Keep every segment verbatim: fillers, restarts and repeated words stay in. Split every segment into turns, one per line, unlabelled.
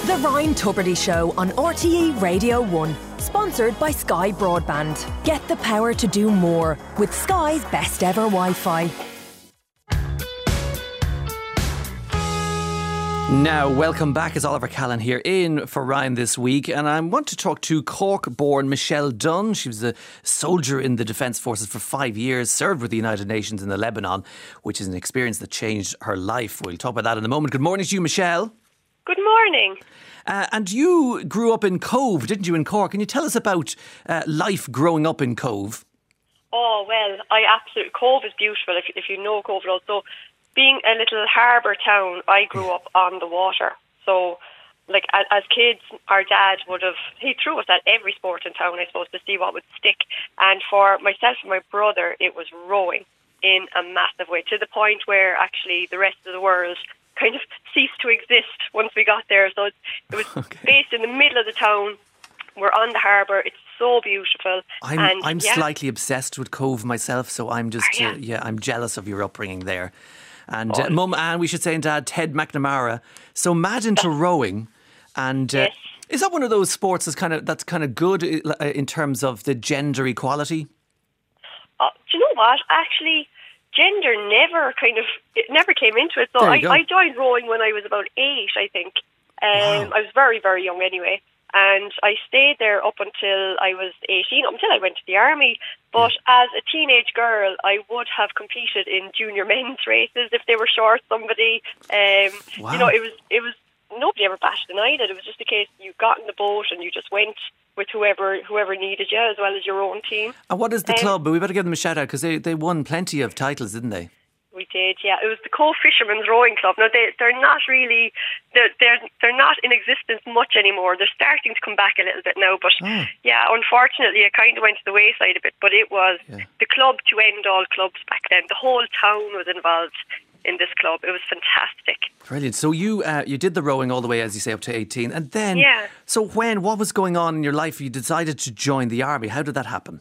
The Ryan Tubridy Show on R T E Radio one. Sponsored by Sky Broadband. Get the power to do more with Sky's best ever Wi-Fi.
Now, welcome back. It's Oliver Callan here in for Ryan this week, and I want to talk to Cork-born Michelle Dunn. She was a soldier in the Defence Forces for five years, served with the United Nations in the Lebanon, which is an experience that changed her life. We'll talk about that in a moment. Good morning to you, Michelle.
Good morning.
Uh, and you grew up in Cove, didn't you, in Cork? Can you tell us about uh, life growing up in Cove?
Oh, well, I absolutely... Cove is beautiful, if, if you know Cove at all. So, being a little harbour town, I grew up on the water. So, like, as, as kids, our dad would have... He threw us at every sport in town, I suppose, to see what would stick. And for myself and my brother, it was rowing in a massive way, to the point where, actually, the rest of the world kind of ceased to exist once we got there. So it, it was okay. Based in the middle of the town. We're on the harbour. It's so beautiful.
I'm
and,
I'm
yeah.
slightly obsessed with Cove myself, so I'm just uh, yeah I'm jealous of your upbringing there. And
oh.
uh, Mum and we should say and Dad Ted McNamara, so mad into rowing, and uh,
yes.
is that one of those sports that's kind of that's kind of good in terms of the gender equality?
Uh, do you know what? Actually, gender never kind of, it never came into it. So I, I joined rowing when I was about eight, I think. Um, wow. I was very, very young anyway. And I stayed there up until I was eighteen, until I went to the army. But yeah. as a teenage girl, I would have competed in junior men's races if they were short somebody. Um, wow. You know, it was, it was, nobody ever bashed an eyelid. It was just a case you got in the boat and you just went with whoever whoever needed you, as well as your own team.
And what is the
um,
club? But we better give them a shout out, because they, they won plenty of titles, didn't they?
We did, yeah. It was the Cove Fishermen's Rowing Club. Now, they, they're not really, they're, they're, they're not in existence much anymore. They're starting to come back a little bit now. But oh. yeah, unfortunately, it kind of went to the wayside a bit. But it was yeah. the club to end all clubs back then. The whole town was involved in this club. It was fantastic.
Brilliant. So you uh, you did the rowing all the way, as you say, up to eighteen. And then,
yeah.
so when, what was going on in your life? You decided to join the army. How did that happen?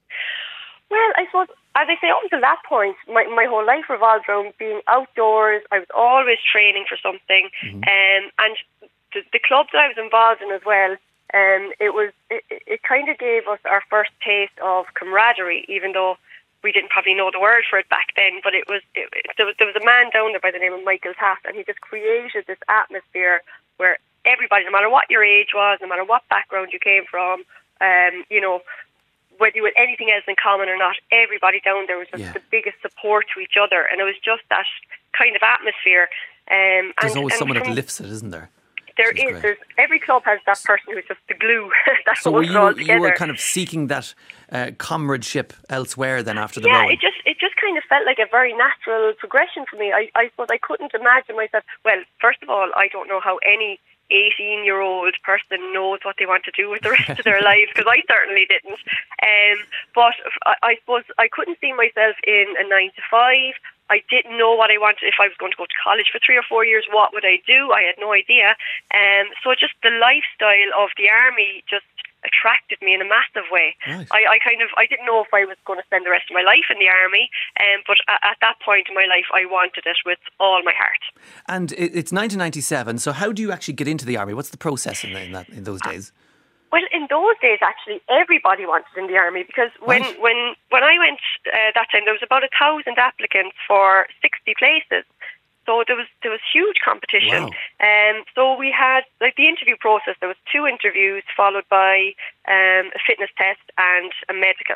Well, I suppose, as I say, up until that point, my, my whole life revolved around being outdoors. I was always training for something. Mm-hmm. Um, and the, the club that I was involved in as well, um, it was it, it kind of gave us our first taste of camaraderie, even though we didn't probably know the word for it back then. But it was, it, there was there was a man down there by the name of Michael Taft, and he just created this atmosphere where everybody, no matter what your age was, no matter what background you came from, um, you know, whether you had anything else in common or not, everybody down there was just yeah. the biggest support to each other, and it was just that kind of atmosphere. Um,
There's
and,
always
and
someone
from,
that lifts it, isn't there?
There is. is there's, every club has that person who's just the glue that
so
holds
were
it all
you,
together.
you were kind of seeking that uh, comradeship elsewhere then after the
yeah,
rowing?
it just it just kind of felt like a very natural progression for me. I, I suppose I couldn't imagine myself. Well, first of all, I don't know how any eighteen-year-old person knows what they want to do with the rest of their lives, because I certainly didn't. Um, but I, I suppose I couldn't see myself in a nine to five. I didn't know what I wanted. If I was going to go to college for three or four years, what would I do? I had no idea. Um, so just the lifestyle of the army just attracted me in a massive way. Nice. I, I kind of I didn't know if I was going to spend the rest of my life in the army, um, but at, at that point in my life, I wanted it with all my heart.
And it, it's nineteen ninety-seven. So how do you actually get into the army? What's the process in, in that in those days?
Well, in those days, actually, everybody wanted in the army, because when right. when when I went uh, that time, there was about a thousand applicants for sixty places. So there was there was huge competition. Wow. Um, so we had, like, the interview process. There was two interviews followed by um, a fitness test and a medical.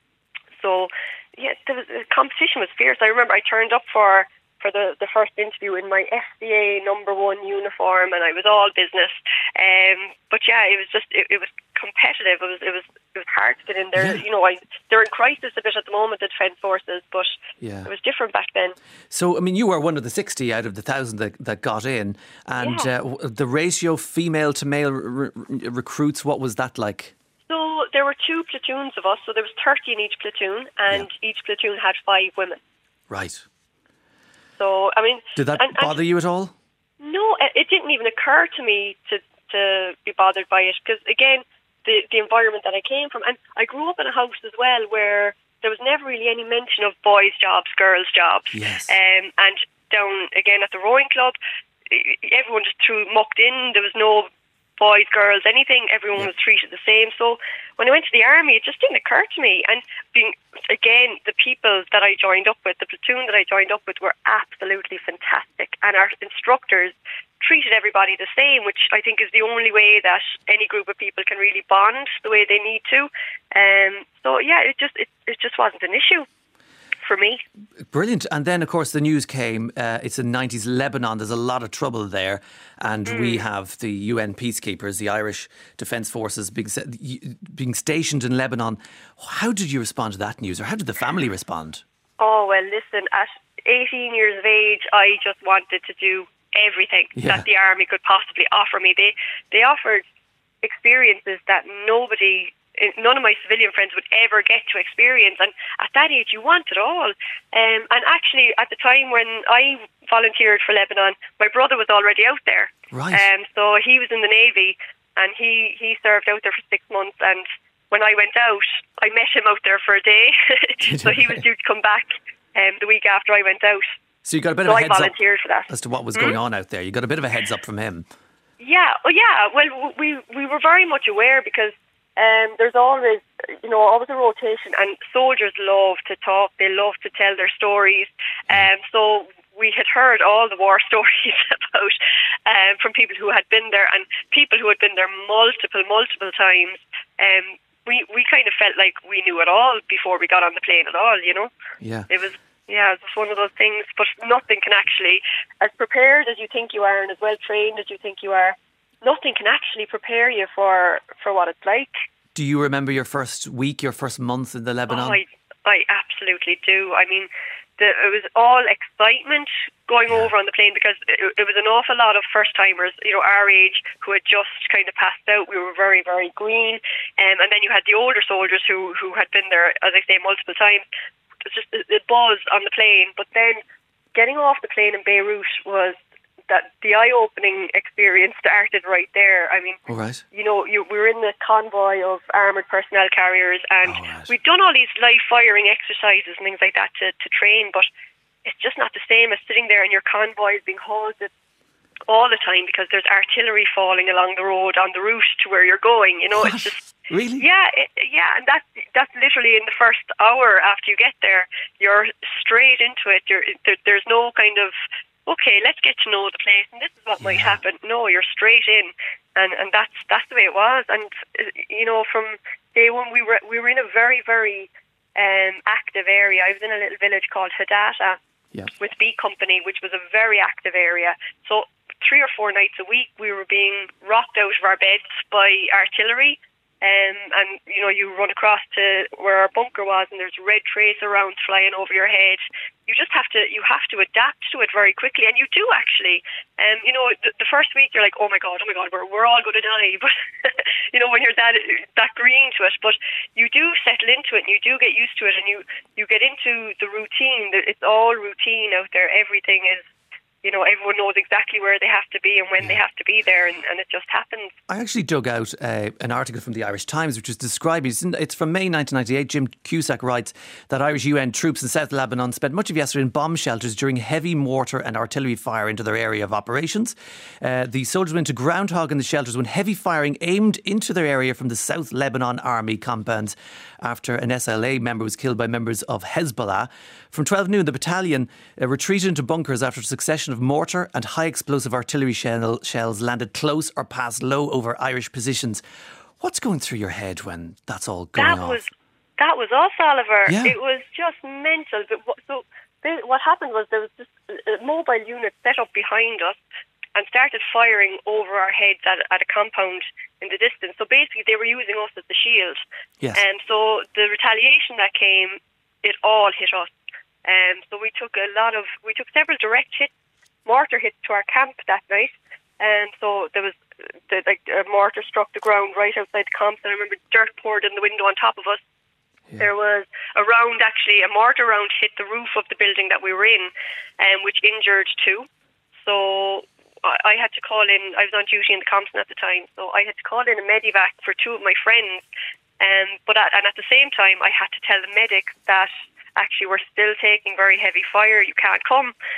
So yeah, there was, the competition was fierce. I remember I turned up for. for the, the first interview in my F C A number one uniform, and I was all business. Um, but yeah, it was just it, it was competitive. It was it was it was hard to get in there. Yeah. You know, I, they're in crisis a bit at the moment, the Defence Forces, but yeah. it was different back then. So,
I mean, you were one of the sixty out of the thousand that, that got in, and yeah. uh, the ratio female to male re- re- recruits. What was that like?
So there were two platoons of us. So there was thirty in each platoon, and yeah. each platoon had five women.
Right.
So, I mean...
Did that and, bother and, you at all?
No, it didn't even occur to me to, to be bothered by it, because, again, the, the environment that I came from, and I grew up in a house as well where there was never really any mention of boys' jobs, girls' jobs.
Yes.
Um, and down, again, at the rowing club, everyone just threw mucked in. There was no boys, girls, anything. Everyone yeah. was treated the same. So when I went to the army, it just didn't occur to me. And being, again, the people that I joined up with, the platoon that I joined up with, were absolutely fantastic. And our instructors treated everybody the same, which I think is the only way that any group of people can really bond the way they need to. Um, so yeah, it just it, it just wasn't an issue for me.
Brilliant. And then, of course, the news came. Uh, it's in nineties Lebanon. There's a lot of trouble there. And mm. we have the U N peacekeepers, the Irish Defence Forces, being, being stationed in Lebanon. How did you respond to that news? Or how did the family respond?
Oh, well, listen, at eighteen years of age, I just wanted to do everything yeah. that the army could possibly offer me. They, they offered experiences that nobody... none of my civilian friends would ever get to experience, and at that age you want it all. Um, and actually at the time when I volunteered for Lebanon, my brother was already out there.
Right.
Um, so he was in the Navy, and he, he served out there for six months, and when I went out, I met him out there for a day. So he was due to come back um, the week after I went out.
So you got a bit
so
of a heads
I volunteered
up
for that.
as to what was
hmm?
going on out there. You got a bit of a heads up from him.
Yeah, oh yeah. Well, we we were very much aware because Um, there's always, you know, always a rotation, and soldiers love to talk. They love to tell their stories. Um, so we had heard all the war stories about um, from people who had been there, and people who had been there multiple, multiple times. Um, we we kind of felt like we knew it all before we got on the plane at all. You know,
yeah,
it was. Yeah, it's one of those things. But nothing can actually, as prepared as you think you are, and as well trained as you think you are, nothing can actually prepare you for, for what it's like.
Do you remember your first week, your first month in the Lebanon?
Oh, I, I absolutely do. I mean, the, it was all excitement going yeah. over on the plane, because it, it was an awful lot of first-timers, you know, our age, who had just kind of passed out. We were very, very green. Um, and then you had the older soldiers who, who had been there, as I say, multiple times. It was just the, the buzz on the plane. But then getting off the plane in Beirut was that the eye-opening experience started right there. I mean,
all right.
you know, you, we were in the convoy of armoured personnel carriers, and
all right.
we'd done all these live firing exercises and things like that to, to train, but it's just not the same as sitting there and your convoy is being halted all the time because there's artillery falling along the road on the route to where you're going. You know,
what?
It's just...
Really?
Yeah, it, yeah, and that's that's literally in the first hour after you get there. You're straight into it. You're, there, there's no kind of, okay, let's get to know the place, and this is what yeah. might happen. No, you're straight in, and and that's that's the way it was. And you know, from day one, we were we were in a very very um, active area. I was in a little village called Hadata
yeah. with
B Company, which was a very active area. So three or four nights a week, we were being rocked out of our beds by artillery. Um, and you know, you run across to where our bunker was, and there's red tracer rounds flying over your head. You just have to, you have to adapt to it very quickly, and you do actually. Um, you know, the, the first week you're like, oh my god, oh my god, we're we're all going to die. But you know, when you're that that green to it, but you do settle into it, and you do get used to it, and you you get into the routine. It's all routine out there. Everything is. You know, everyone knows exactly where they have to be and when yeah. they have to be there, and, and it just happens.
I actually dug out uh, an article from the Irish Times, which is describing, it's from May nineteen ninety-eight. Jim Cusack writes that Irish U N troops in South Lebanon spent much of yesterday in bomb shelters during heavy mortar and artillery fire into their area of operations. Uh, the soldiers went to groundhog in the shelters when heavy firing aimed into their area from the South Lebanon Army compounds after an S L A member was killed by members of Hezbollah. From twelve noon, the battalion uh, retreated into bunkers after a succession of mortar and high explosive artillery shell, shells landed close or passed low over Irish positions. What's going through your head when that's all going
that
off?
Was, that was us, Oliver.
Yeah.
It was just mental. But what, so what happened was there was this a mobile unit set up behind us and started firing over our heads at, at a compound in the distance. So basically they were using us as the shield.
Yes.
And so the retaliation that came, it all hit us. Um, so we took a lot of, we took several direct hits, mortar hits to our camp that night. And so there was, the, like a mortar struck the ground right outside the camp, and I remember dirt poured in the window on top of us. Yeah. There was a round, actually, a mortar round hit the roof of the building that we were in, um, which injured two. So I had to call in, I was on duty in the Compton at the time, so I had to call in a medivac for two of my friends. Um, but at, and at the same time, I had to tell the medic that actually we're still taking very heavy fire, you can't come.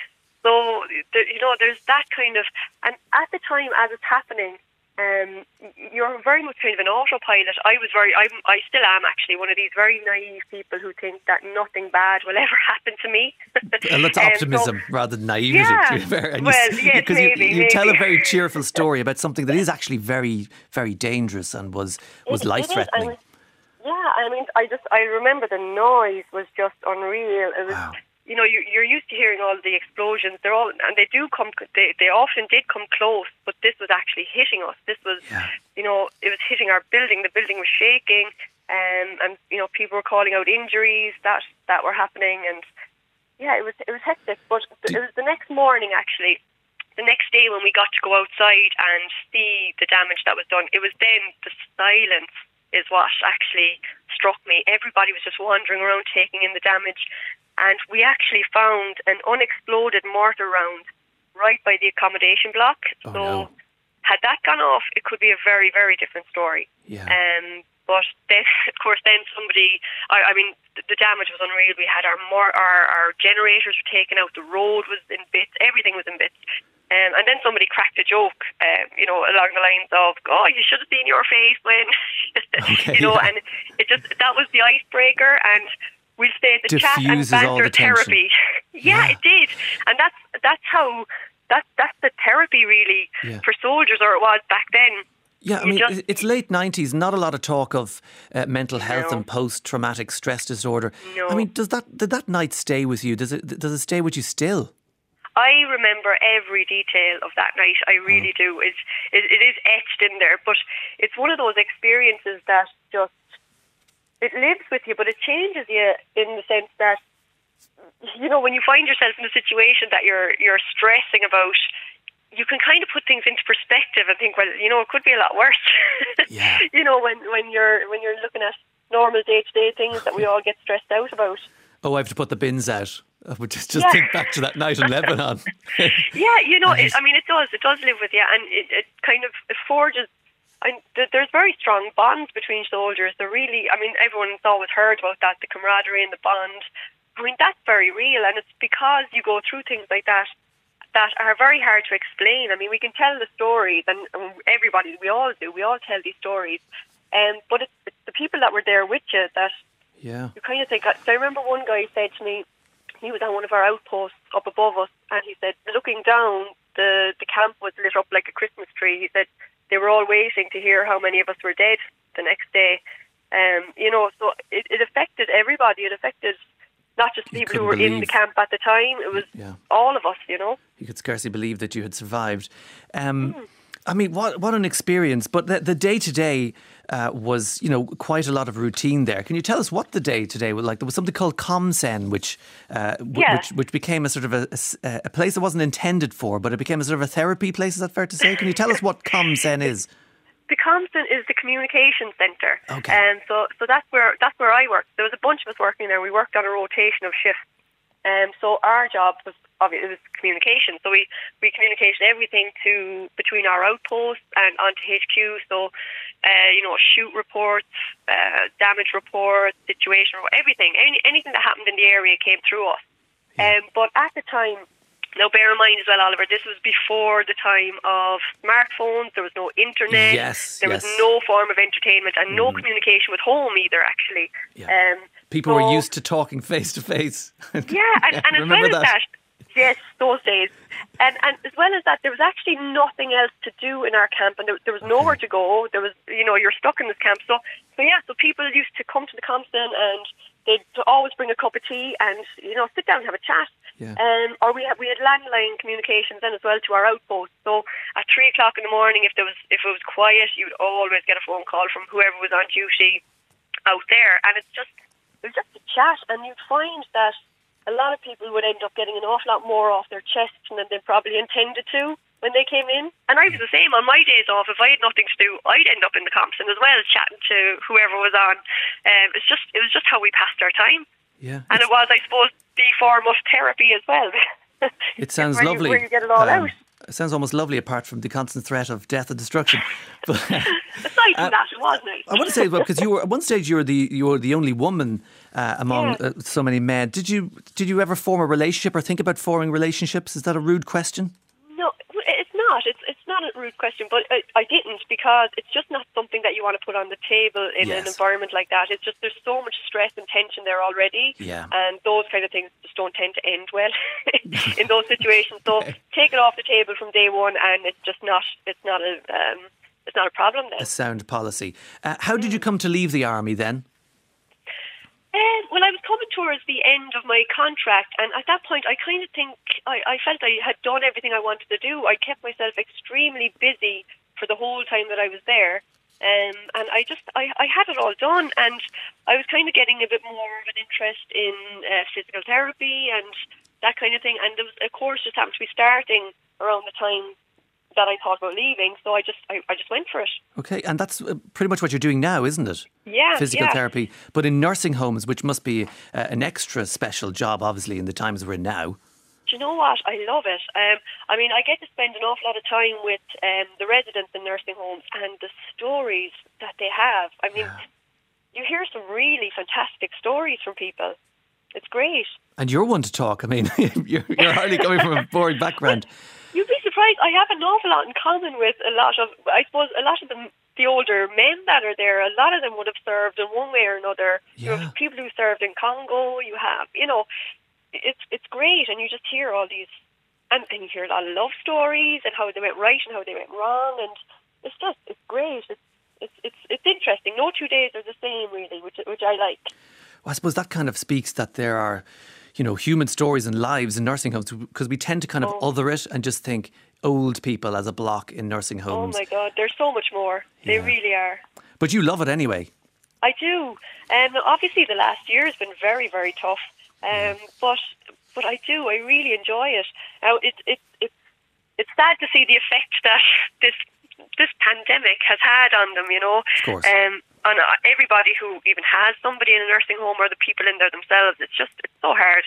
So, the, you know, there's that kind of... And at the time, as it's happening, um, you're very much kind of an autopilot. I was very... I'm, I still am, actually, one of these very naive people who think that nothing bad will ever happen to me.
A lot of optimism um, so, rather than naivety.
Yeah,
and
well,
you,
yes,
Because
maybe,
you, you
maybe.
tell a very cheerful story about something that is actually very, very dangerous and was, was
it,
life-threatening.
It is, yeah, I mean, I just... I remember the noise was just unreal. It was...
Wow.
You know, you, you're used to hearing all the explosions. They're all, and they do come. They, they often did come close, but this was actually hitting us. This was,
yeah.
you know, it was hitting our building. The building was shaking, um, and you know, people were calling out injuries that that were happening, and yeah, it was it was hectic. But it was the next morning, actually, the next day when we got to go outside and see the damage that was done. It was then the silence is what actually struck me. Everybody was just wandering around, taking in the damage. And we actually found an unexploded mortar round right by the accommodation block.
Oh,
so
no.
had that gone off, it could be a very, very different story.
Yeah.
Um, but then, of course, then somebody, I, I mean, the, the damage was unreal. We had our, mor- our our generators were taken out. The road was in bits. Everything was in bits. Um, and then somebody cracked a joke, um, you know, along the lines of, "Oh, you should have seen your face when,"
okay,
you know,
yeah.
and it just that was the icebreaker. And we'll stay at the
Diffuses
chat and
all
banter
the tension.
therapy. yeah,
Yeah.
it did, and that's that's how that that's the therapy really
Yeah.
for soldiers, or it was back then.
Yeah, I
You
mean,
just-
it's late nineties, not a lot of talk of uh, mental health
No.
and post-traumatic stress disorder.
No.
I mean, does that did that night stay with you? Does it does it stay with you still?
I remember every detail of that night. I really
Oh.
do. It's, it, it is etched in there, but it's one of those experiences that just, it lives with you, but it changes you in the sense that, you know, when you find yourself in a situation that you're you're stressing about, you can kind of put things into perspective and think, well, you know, it could be a lot worse.
Yeah.
You know, when, when you're when you're looking at normal day-to-day things that we all get stressed out about.
Oh, I have to put the bins out. I would just, just
Yeah.
think back to that night in Lebanon.
Yeah, you know,
And
it,
just-
I mean, it does. It does live with you, and it, it kind of it forges. I, th- there's very strong bonds between soldiers. They're really, I mean, everyone's always heard about that, the camaraderie and the bond. I mean, that's very real, and it's because you go through things like that that are very hard to explain. I mean, we can tell the stories, and, and everybody, we all do, we all tell these stories. Um, but it's, it's the people that were there with you that
Yeah.
you kind of think. So I remember one guy said to me, he was on one of our outposts up above us, and he said, looking down, the, the camp was lit up like a Christmas tree. He said they were all waiting to hear how many of us were dead the next day. Um, you know, so it, it affected everybody. It affected not just
You
people who
couldn't
were in
believe-
the camp at the time. It was
Yeah.
all of us, you know.
You could scarcely believe that you had survived. Um,
Mm.
I mean, what what an experience. But the, the day-to-day uh, was, you know, quite a lot of routine there. Can you tell us what the day-to-day was like? There was something called ComSen, which, uh, w-
Yeah.
which which became a sort of a, a s- a place that wasn't intended for, but it became a sort of a therapy place. Is that fair to say? Can you tell us what ComSen is?
The ComSen is the communication centre.
Okay.
And so, so that's where that's where I worked. There was a bunch of us working there. We worked on a rotation of shifts. Um, so our job was obviously it was communication. So we, we communicated everything to between our outposts and onto H Q. So uh, you know, shoot reports, uh, damage reports, situation reports, everything, any, anything that happened in the area came through us.
Yeah.
Um, but at the time, now bear in mind as well, Oliver, this was before the time of smartphones. There was no internet.
Yes,
There
yes.
was no form of entertainment and no communication with home either, actually.
Yeah.
Um,
People
so-
were used to talking face to face.
Yeah, and, and as
remember
well as
that?
that, yes, those days. And, and as well as that, there was actually nothing else to do in our camp, and there, there was nowhere to go. There was, you know, you're stuck in this camp. So, so yeah, so people used to come to the ComSen and they'd always bring a cup of tea and, you know, sit down and have a chat.
Yeah.
Um, or we had we had landline communications then as well to our outpost. So at three o'clock in the morning, if there was if it was quiet, you'd always get a phone call from whoever was on duty out there, and it's just it was just a chat, and you'd find that a lot of people would end up getting an awful lot more off their chest than they probably intended to when they came in. And I was the same on my days off. If I had nothing to do, I'd end up in the ComSen as well, chatting to whoever was on. Um, it's just it was just how we passed our time.
Yeah.
And it was, I suppose, the form of therapy as well.
It sounds
where
lovely.
You, where you get it all
Um,
out.
It sounds almost lovely, apart from the constant threat of death and destruction. But,
aside from uh, that, it was nice.
I want to say, well, because you were at one stage you were the you were the only woman uh, among yeah. uh, so many men. Did you did you ever form a relationship or think about forming relationships? Is that a rude question?
No, it's not. It's it's not a rude question, but I, I didn't, because it's just not something that you want to put on the table in yes. an environment like that. It's just there's so much stress and tension there already,
yeah.
and those kind of things just don't tend to end well in those situations. So take it off the table from day one, and it's just not. It's not a. Um, it's not a problem then.
A sound policy. Uh, how did you come to leave the army then?
Um, well, I was coming towards the end of my contract, and at that point I kind of think I, I felt I had done everything I wanted to do. I kept myself extremely busy for the whole time that I was there, um, and I just I, I had it all done, and I was kind of getting a bit more of an interest in uh, physical therapy and that kind of thing, and there was a course just happened to be starting around the time that I thought about leaving, so I just I, I just went for it.
Okay, and that's pretty much what you're doing now, isn't it?
Yeah,
physical
yeah.
therapy, but in nursing homes, which must be uh, an extra special job, obviously, in the times we're in now.
Do you know what? I love it. Um, I mean, I get to spend an awful lot of time with um, the residents in nursing homes, and the stories that they have. I mean, yeah. you hear some really fantastic stories from people. It's great.
And you're one to talk. I mean, you're, you're hardly coming from a boring background.
You'd be surprised. I have an awful lot in common with a lot of, I suppose, a lot of them, the older men that are there. A lot of them would have served in one way or another.
Yeah.
You have people who served in Congo. You have, you know, it's it's great, and you just hear all these, and, and you hear a lot of love stories and how they went right and how they went wrong, and it's just it's great. It's it's it's, it's interesting. No two days are the same, really, which which I like.
Well, I suppose that kind of speaks that there are, you know, human stories and lives in nursing homes, because we tend to kind of oh. other it and just think old people as a block in nursing homes.
Oh my God, there's so much more. They
yeah.
really are.
But you love it anyway.
I do. Um, obviously, the last year has been very, very tough. Um, yeah. But but I do. I really enjoy it. Now, it, it, it, it's sad to see the effect that this this pandemic has had on them, you know.
Of course.
Um, on everybody who even has somebody in a nursing home, or the people in there themselves. It's just, it's so hard.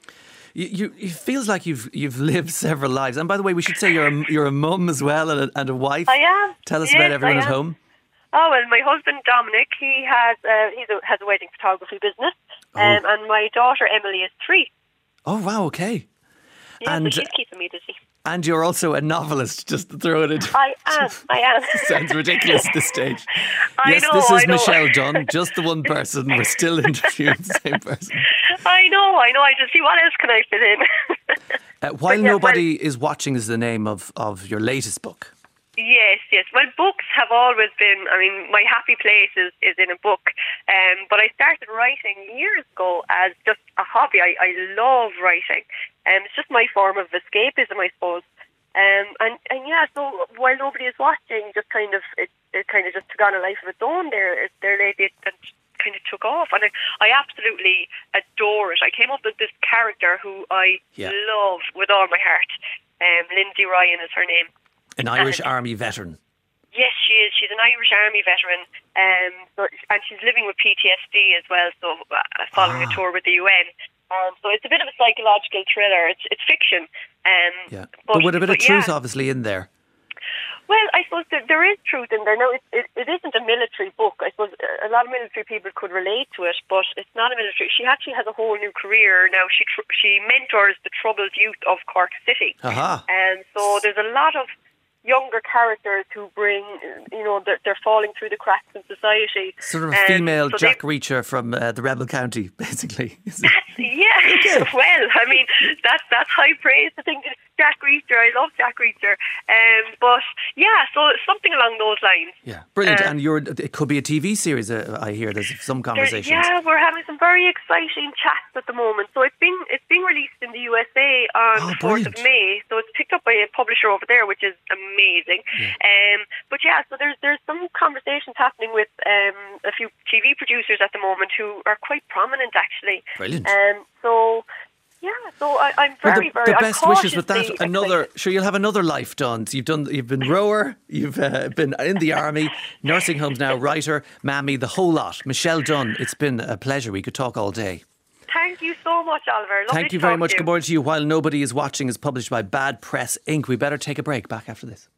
You, you, it feels like you've you've lived several lives. And by the way, we should say you're a, you're a mum as well, and a, and a wife.
I am.
Tell us
yes,
about everyone
I
at
am.
home.
Oh, well, my husband Dominic, he has uh, he's a, has a wedding photography business,
oh.
um, and my daughter Emily is three.
Oh wow, okay.
Yeah,
and
so she's keeping me busy.
And you're also a novelist, just to throw it in.
I am, I am.
Sounds ridiculous at this stage.
I
yes,
know,
this is
I know.
Michelle Dunn, just the one person. We're still interviewing the same person.
I know, I know. I just see what else can I fit in.
uh, While
yeah,
Nobody
well,
is Watching is the name of, of your latest book.
Yes, yes. Well, books have always been, I mean, my happy place is, is in a book. Um, but I started writing years ago as just a hobby. I, I love writing. Um, it's just my form of escapism, I suppose. Um, and, and yeah, so while Nobody is Watching, just kind of, it, it kind of just took on a life of its own there, there lately, and kind of took off. And I, I absolutely adore it. I came up with this character who I
yeah.
love with all my heart. Um, Lindsay Ryan is her name.
An Irish and, Army veteran.
Yes, she is. She's an Irish Army veteran, um, but, and she's living with P T S D as well, so uh, following ah. a tour with the U N. Um, so it's a bit of a psychological thriller. It's it's fiction. Um,
yeah, but, but with a bit of truth,
yeah.
obviously, in there.
Well, I suppose there, there is truth in there. Now, it, it, it isn't a military book. I suppose a lot of military people could relate to it, but it's not a military. She actually has a whole new career now. She tr- she mentors the troubled youth of Cork City.
Aha.
And so there's a lot of younger characters who bring, you know, they're, they're falling through the cracks in society.
Sort of a
um,
female
so
Jack Reacher from uh, the Rebel County, basically.
That's, yeah, okay. Well, I mean, that's that's high praise to think that Jack Reacher. I love Jack Reacher. Um, but yeah, so something along those lines.
Yeah, brilliant.
Um,
and you're, it could be a T V series, uh, I hear. There's some conversations.
Yeah, we're having some very exciting chats at the moment. So it's been it's being released in the U S A on
oh,
the fourth of May. So it's picked up by a publisher over there, which is amazing.
Yeah.
Um, but yeah, so there's there's some conversations happening with um, a few T V producers at the moment who are quite prominent, actually.
Brilliant.
Um, so yeah, so I, I'm very,
well, the,
very.
The best
I'm
wishes with that.
excited.
Another, sure, you'll have another life done. So you've done, you've been rower, you've uh, been in the army, nursing homes now, writer, mammy, the whole lot. Michelle Dunn, it's been a pleasure. We could talk all day.
Thank you so much, Oliver. Lovely
Thank you
to
very
talk
much.
to you.
Good morning to you. While Nobody is Watching is published by Bad Press Incorporated. We better take a break. Back after this.